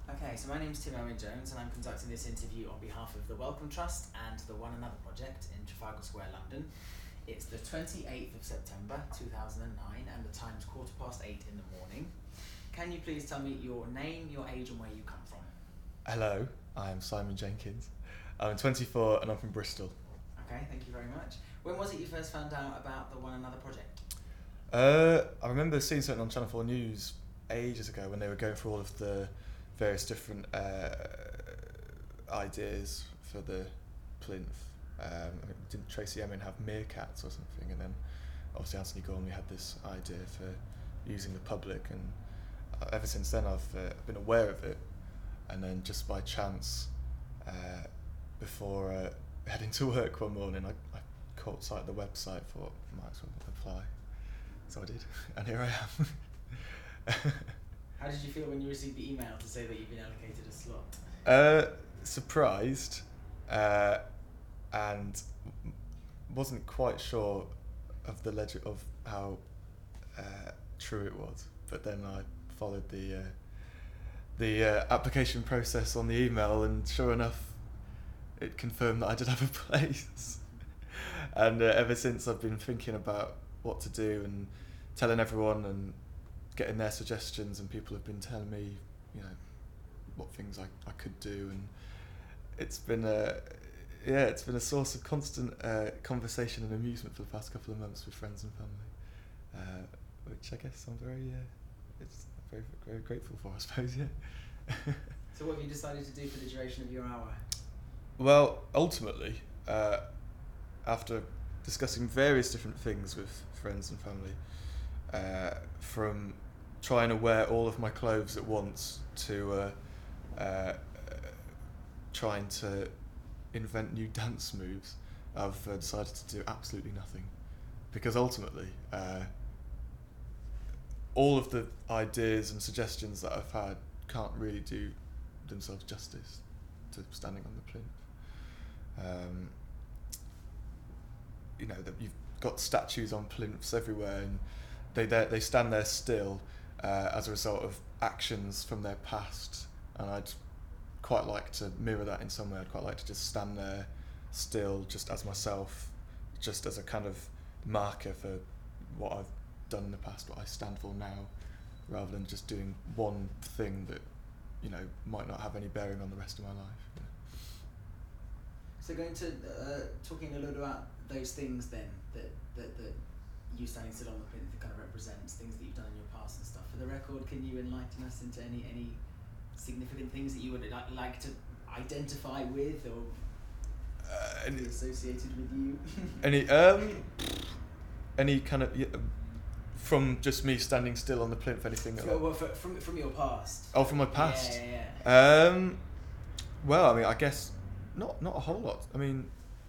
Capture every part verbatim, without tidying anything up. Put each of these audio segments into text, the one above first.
Okay, so my name's Tim Owen Jones and I'm conducting this interview on behalf of the Wellcome Trust and the One Another Project in Trafalgar Square, London. It's the twenty-eighth of September two thousand nine and the time's quarter past eight in the morning. Can you please tell me your name, your age and where you come from? Hello, I'm Simon Jenkins. I'm twenty-four and I'm from Bristol. Okay, thank you very much. When was it you first found out about the One Another Project? Uh, I remember seeing something on Channel four News ages ago when they were going through all of the various different uh, ideas for the plinth. Um, I mean, didn't Tracy Emin have meerkats or something? And then obviously Anthony Gormley had this idea for using the public, and uh, ever since then I've uh, been aware of it. And then just by chance, uh, before uh, heading to work one morning, I, I caught sight of the website, thought I might as well apply. So I did, and here I am. How did you feel when you received the email to say that you've been allocated a slot? Uh, surprised, uh, and wasn't quite sure of the leg- of how uh, true it was. But then I followed the uh, the uh, application process on the email, and sure enough, it confirmed that I did have a place. And uh, ever since, I've been thinking about what to do and telling everyone and getting their suggestions, and people have been telling me, you know, what things I, I could do, and it's been a yeah, it's been a source of constant uh, conversation and amusement for the past couple of months with friends and family, uh, which I guess I'm very uh, it's very very grateful for, I suppose. Yeah. So what have you decided to do for the duration of your hour? Well, ultimately, uh, after discussing various different things with friends and family, uh, from trying to wear all of my clothes at once to uh, uh, trying to invent new dance moves, I've uh, decided to do absolutely nothing, because ultimately uh, all of the ideas and suggestions that I've had can't really do themselves justice to standing on the plinth. Um, you know, that you've got statues on plinths everywhere, and they they stand there still uh, as a result of actions from their past, and I'd quite like to mirror that in some way. I'd quite like to just stand there still, just as myself, just as a kind of marker for what I've done in the past, what I stand for now, rather than just doing one thing that, you know, might not have any bearing on the rest of my life. You know. So going to uh, talking a little about those things then that, that that you standing still on the plinth kind of represents, things that you've done in your past and stuff. For the record, can you enlighten us into any any significant things that you would li- like to identify with or Uh, be any, associated with you? any um, any kind of yeah, from just me standing still on the plinth, anything? From, well, for, from from your past. Oh, from my past. Yeah, yeah, yeah. Um, well, I mean, I guess not not a whole lot. I mean,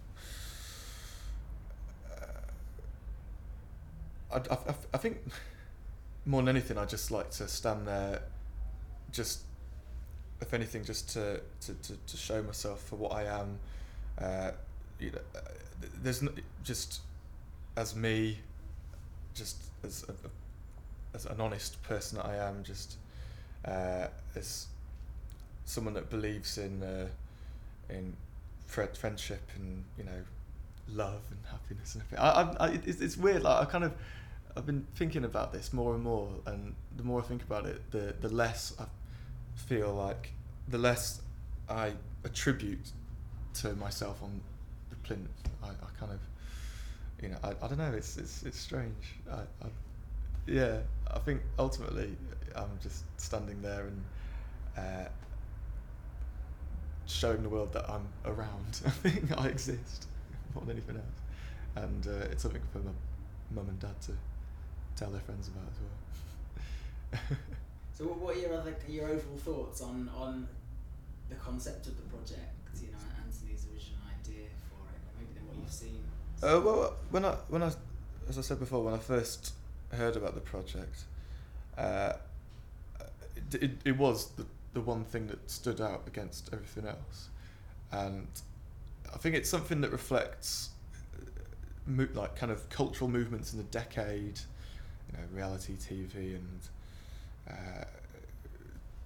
uh, I, I, I think more than anything, I just like to stand there, just if anything, just to to, to, to show myself for what I am. Uh, you know, uh, there's no, just as me, just as a, as an honest person that I am, just uh, as someone that believes in uh, in fr- friendship and, you know, love and happiness and everything. I, I, I it's, it's weird. Like, I kind of I've been thinking about this more and more, and the more I think about it, the the less I feel like, the less I attribute to myself on the plinth. I, I kind of, you know, I, I don't know. It's it's it's strange. I, I yeah. I think ultimately I'm just standing there and uh, showing the world that I'm around. I think I exist more than anything else, and uh, it's something for my mum and dad to tell their friends about as well. So what, what are your other your overall thoughts on on the concept of the project? You know, Anthony's original idea for it, or maybe then what you've seen. Uh, well, when I when I, as I said before, when I first heard about the project, uh, it, it it was the the one thing that stood out against everything else, and I think it's something that reflects, mo- like kind of cultural movements in the decade, you know, reality T V and uh,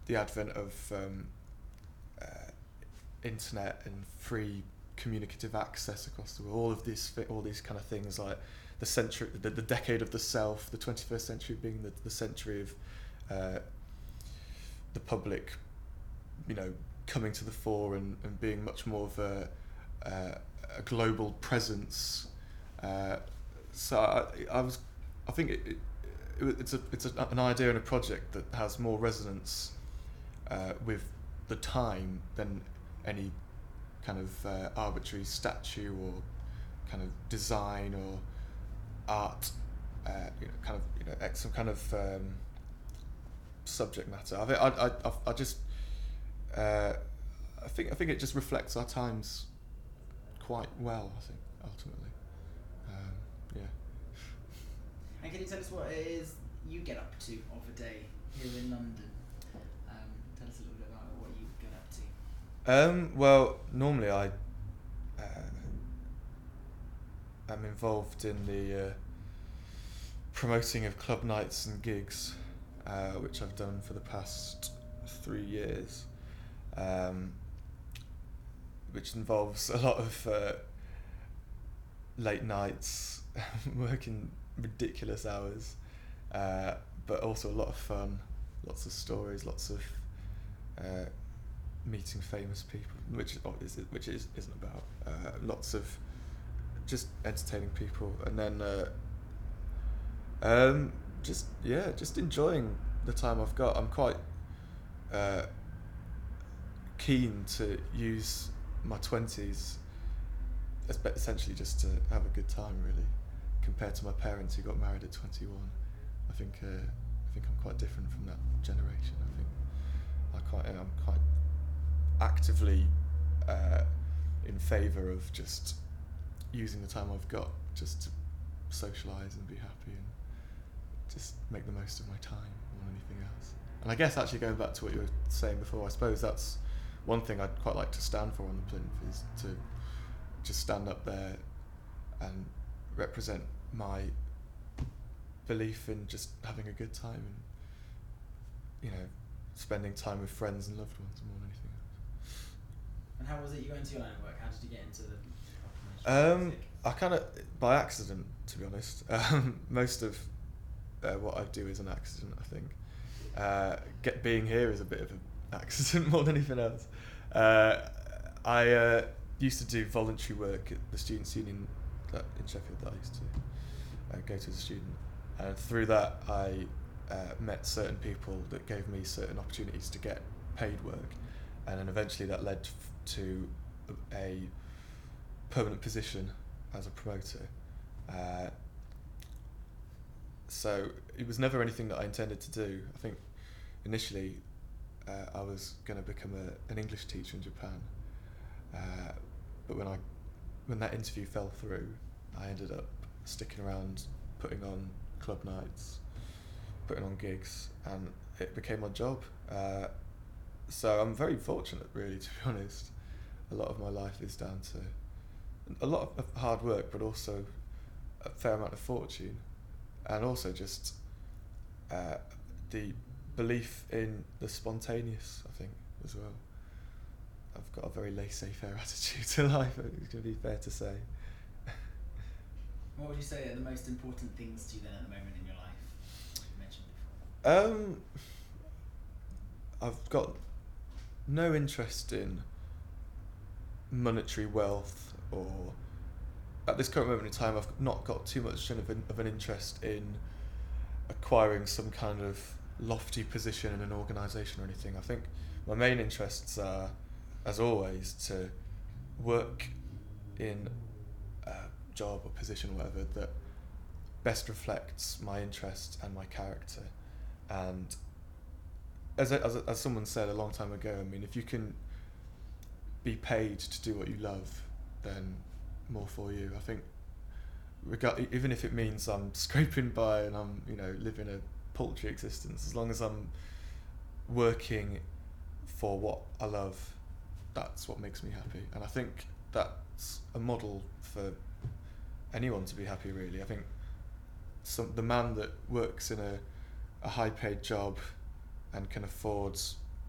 the advent of um, uh, internet and free communicative access across the world, all of this, all these kind of things like the century, the, the decade of the self, the twenty-first century being the, the century of uh, the public, you know, coming to the fore and, and being much more of a, uh, a global presence. Uh, so I, I was, I think it, it, it, it's a it's a, an idea and a project that has more resonance uh, with the time than any kind of uh, arbitrary statue or kind of design or art, uh, you know, kind of you know some kind of um, subject matter. I think I I I, I just uh, I think I think it just reflects our times quite well. I think ultimately, um, yeah. And can you tell us what it is you get up to of a day here in London? Um, tell us a little bit about what you get up to. Um, well, normally I uh, am involved in the uh, promoting of club nights and gigs, uh, which I've done for the past three years, um, which involves a lot of uh, late nights, working ridiculous hours, uh, but also a lot of fun, lots of stories, lots of uh, meeting famous people, which is which is isn't about uh, lots of just entertaining people, and then uh, um, just yeah, just enjoying the time I've got. I'm quite uh, keen to use my twenties essentially just to have a good time, really, compared to my parents who got married at twenty-one. I think uh, I think I'm quite different from that generation. I think I quite I'm quite actively uh, in favour of just using the time I've got just to socialise and be happy and just make the most of my time more than anything else. And I guess actually going back to what you were saying before, I suppose that's one thing I'd quite like to stand for on the plinth, is to just stand up there and represent my belief in just having a good time and, you know, spending time with friends and loved ones more than anything else. And how was it you got into your line of work? How did you get into the Um, I kind of, by accident, to be honest. Um, most of uh, what I do is an accident, I think. Uh, get being here is a bit of an accident more than anything else. Uh, I uh, used to do voluntary work at the Students' Union that, in Sheffield that I used to uh, go to as a student. And through that, I uh, met certain people that gave me certain opportunities to get paid work. And then eventually that led f- to a permanent position as a promoter. Uh, so it was never anything that I intended to do. I think initially uh, I was going to become a, an English teacher in Japan, uh, but when I when that interview fell through, I ended up sticking around, putting on club nights, putting on gigs, and it became my job. Uh, so I'm very fortunate, really, to be honest. A lot of my life is down to a lot of hard work, but also a fair amount of fortune, and also just uh, the belief in the spontaneous, I think, as well. I've got a very laissez-faire attitude to life, it's going to be fair to say. What would you say are the most important things to you then at the moment in your life, like you mentioned before? Um, I've got no interest in monetary wealth, or at this current moment in time I've not got too much of an, of an interest in acquiring some kind of lofty position in an organisation or anything. I think my main interests are, as always, to work in a job or position or whatever that best reflects my interests and my character. And as a, as, a, as someone said a long time ago, I mean, if you can be paid to do what you love, then more for you. I think regard, even if it means I'm scraping by and I'm, you know, living a paltry existence, as long as I'm working for what I love, that's what makes me happy. And I think that's a model for anyone to be happy, really. I think some, the man that works in a, a high paid job and can afford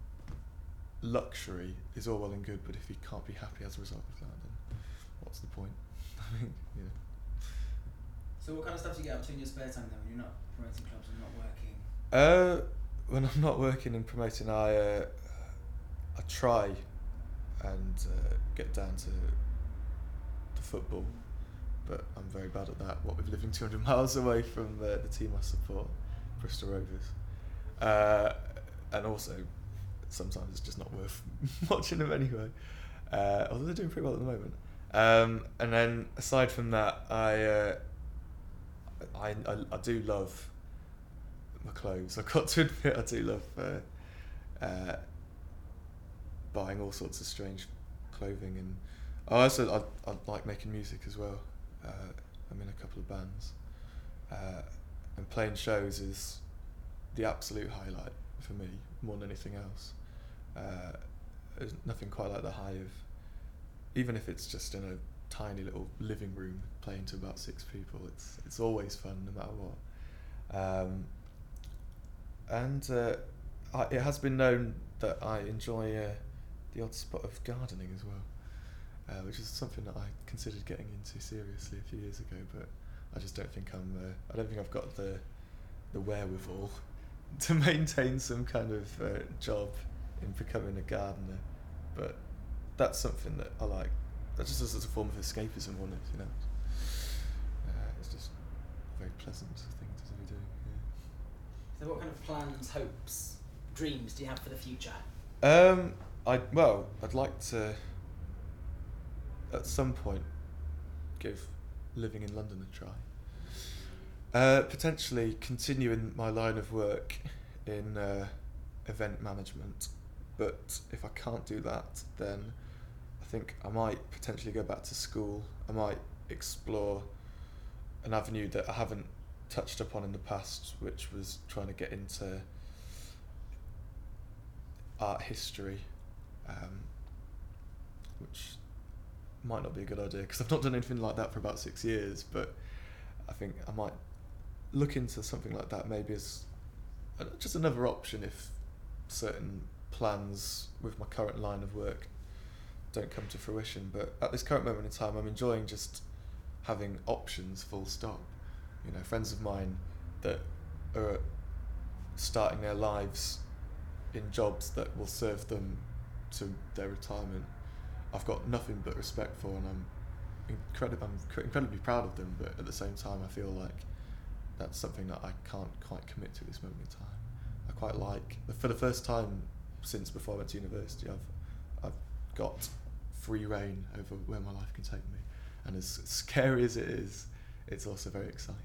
luxury is all well and good, but if you can't be happy as a result of that, then what's the point? I mean, you know. So what kind of stuff do you get up to in your spare time then when you're not promoting clubs and not working? Uh, when I'm not working and promoting, I uh, I try and uh, get down to the football, but I'm very bad at that. What with living two hundred miles away from the, the team I support, Bristol Rovers, uh, and also sometimes it's just not worth watching them anyway. Uh, although they're doing pretty well at the moment. Um, and then aside from that, I, uh, I I I do love my clothes. I've got to admit, I do love uh, uh, buying all sorts of strange clothing, and I also I, I like making music as well. Uh, I'm in a couple of bands, uh, and playing shows is the absolute highlight for me more than anything else. Uh, there's nothing quite like the high of, even if it's just in a tiny little living room playing to about six people. It's it's always fun no matter what. Um, and uh, I, it has been known that I enjoy uh, the odd spot of gardening as well, uh, which is something that I considered getting into seriously a few years ago, but I just don't think I'm. Uh, I don't think I've got the the wherewithal to maintain some kind of uh, job in becoming a gardener. But that's something that I like. That's just as a form of escapism on it, you know. Uh, it's just a very pleasant thing to be doing. Yeah. So what kind of plans, hopes, dreams do you have for the future? Um, I well, I'd like to at some point give living in London a try. Uh, potentially continuing my line of work in uh, event management, but if I can't do that, then I think I might potentially go back to school. I might explore an avenue that I haven't touched upon in the past, which was trying to get into art history, um, which might not be a good idea because I've not done anything like that for about six years, but I think I might look into something like that maybe as uh, just another option if certain plans with my current line of work don't come to fruition. But at this current moment in time, I'm enjoying just having options full stop. You know, friends of mine that are starting their lives in jobs that will serve them to their retirement, I've got nothing but respect for, and I'm incredibly, I'm cr- incredibly proud of them, but at the same time I feel like that's something that I can't quite commit to at this moment in time. I quite like, for the first time since before I went to university, I've I've got free reign over where my life can take me, and as scary as it is, it's also very exciting.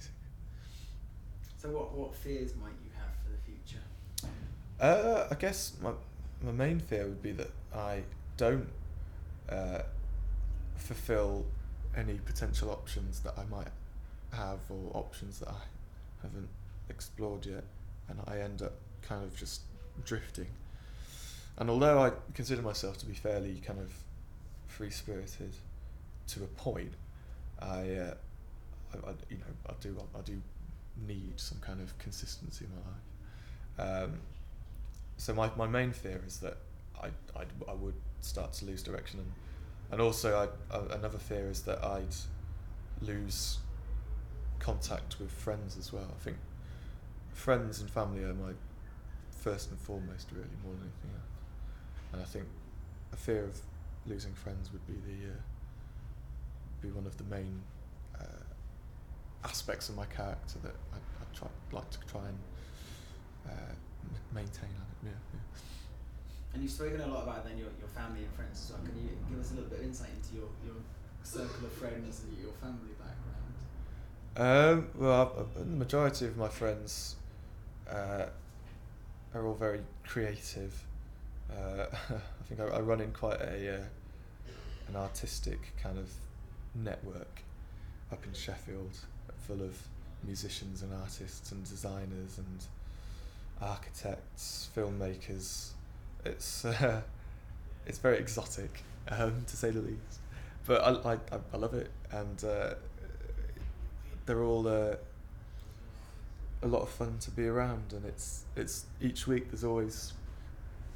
So what, what fears might you have for the future? Uh, I guess my my main fear would be that I don't uh, fulfill any potential options that I might have, or options that I haven't explored yet, and I end up kind of just drifting. And although I consider myself to be fairly kind of free-spirited to a point, I, uh, I, I you know, I do I do need some kind of consistency in my life. Um, so my my main fear is that I I I would start to lose direction, and and also I, I another fear is that I'd lose contact with friends as well. I think friends and family are my first and foremost, really, more than anything else. And I think a fear of losing friends would be the uh, be one of the main uh, aspects of my character that I I try like to try and uh, m- maintain. Yeah, yeah. And you've spoken a lot about then your, your family and friends as well. Can you give us a little bit of insight into your, your circle of friends and your family background? Um, well, I've, the majority of my friends uh, are all very creative. Uh, I think I, I run in quite a uh, an artistic kind of network up in Sheffield, full of musicians and artists and designers and architects, filmmakers. It's uh, it's very exotic, um, to say the least. But I I, I love it, and uh, they're all uh, a lot of fun to be around. And it's it's each week there's always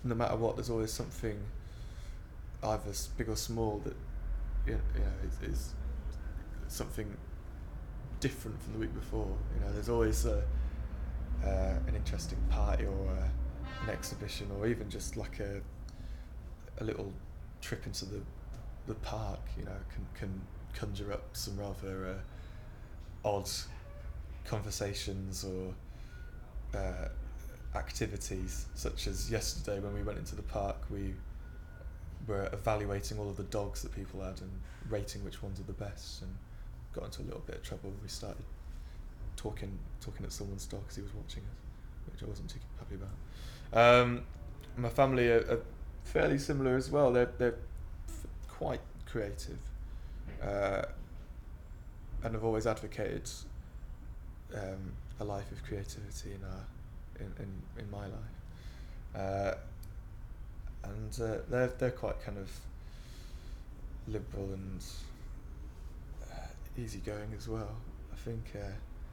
no matter what, there's always something, either s- big or small, that you know, you know is, is something different from the week before. You know, there's always a, uh, an interesting party or a, an exhibition, or even just like a a little trip into the the park. You know, can can conjure up some rather uh, odd conversations or uh, activities, such as yesterday when we went into the park. We were evaluating all of the dogs that people had and rating which ones are the best, and got into a little bit of trouble when we started talking talking at someone's dog because he was watching us, which I wasn't too happy about. Um, my family are, are fairly similar as well. They're they're f- quite creative, uh, and have always advocated um, a life of creativity in our in in, in my life. Uh, and uh, they're they're quite kind of liberal and uh, easygoing as well. I think uh,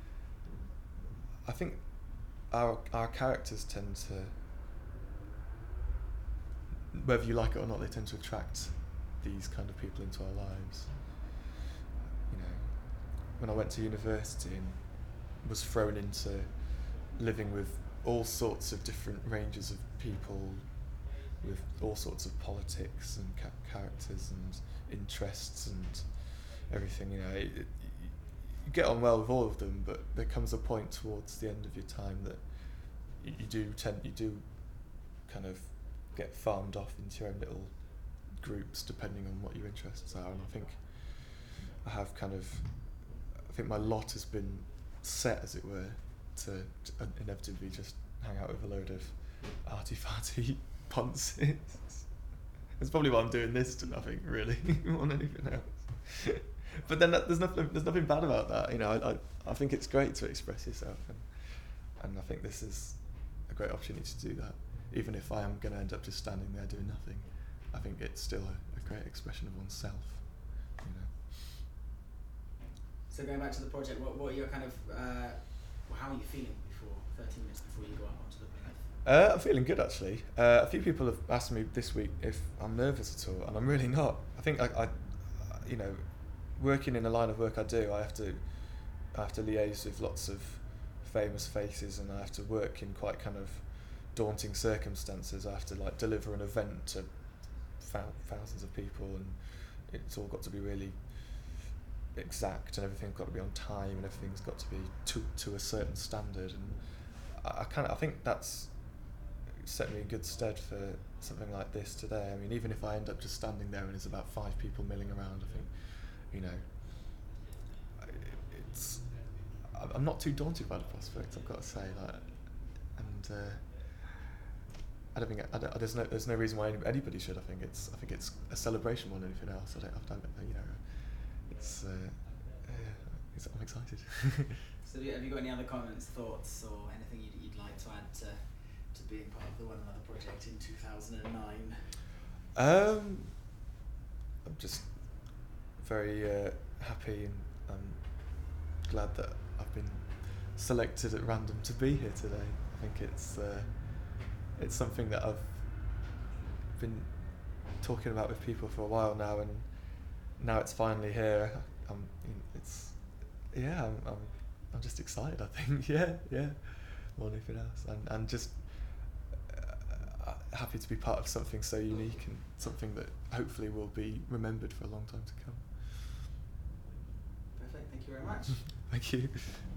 I think our our characters tend to, whether you like it or not, they tend to attract these kind of people into our lives. You know, when I went to university and was thrown into living with all sorts of different ranges of people, with all sorts of politics and ca- characters and interests and everything, you know, it, it, you get on well with all of them, but there comes a point towards the end of your time that you, you do tend, you do kind of get farmed off into your own little groups depending on what your interests are. And I think I have kind of, I think my lot has been set, as it were, to, to inevitably just hang out with a load of arty-farty ponces. That's probably why I'm doing this to nothing, really, more than anything else. But then that, there's nothing there's nothing bad about that, you know. I, I I think it's great to express yourself, and and I think this is a great opportunity to do that. Even if I am going to end up just standing there doing nothing, I think it's still a, a great expression of oneself, you know. So going back to the project, what what are your kind of uh, how are you feeling before thirty minutes before you go out onto the plinth? Uh, I'm feeling good, actually. Uh, a few people have asked me this week if I'm nervous at all, and I'm really not. I think I, I you know, working in the line of work I do, I have to I have to liaise with lots of famous faces, and I have to work in quite kind of daunting circumstances. I have to like deliver an event to thou- thousands of people, and it's all got to be really exact, and everything's got to be on time, and everything's got to be to to a certain standard. And I, I kind of I think that's set me in good stead for something like this today. I mean, even if I end up just standing there and there's about five people milling around, I think, you know, it's I'm not too daunted by the prospect, I've got to say. Like, and uh, I don't think I don't, there's no there's no reason why anybody should. I think it's I think it's a celebration more than anything else. I don't, I don't you know, it's, uh, yeah, it's I'm excited. So have you, have you got any other comments, thoughts, or anything you'd, you'd like to add to to being part of the One Another project in two thousand nine? Um, I'm just very uh, happy, and I'm glad that I've been selected at random to be here today. I think it's uh, it's something that I've been talking about with people for a while now, and now it's finally here. I'm, it's yeah, I'm, I'm I'm just excited. I think yeah, yeah, more than anything else, and and just uh, happy to be part of something so unique and something that hopefully will be remembered for a long time to come. Perfect. Thank you very much. Thank you.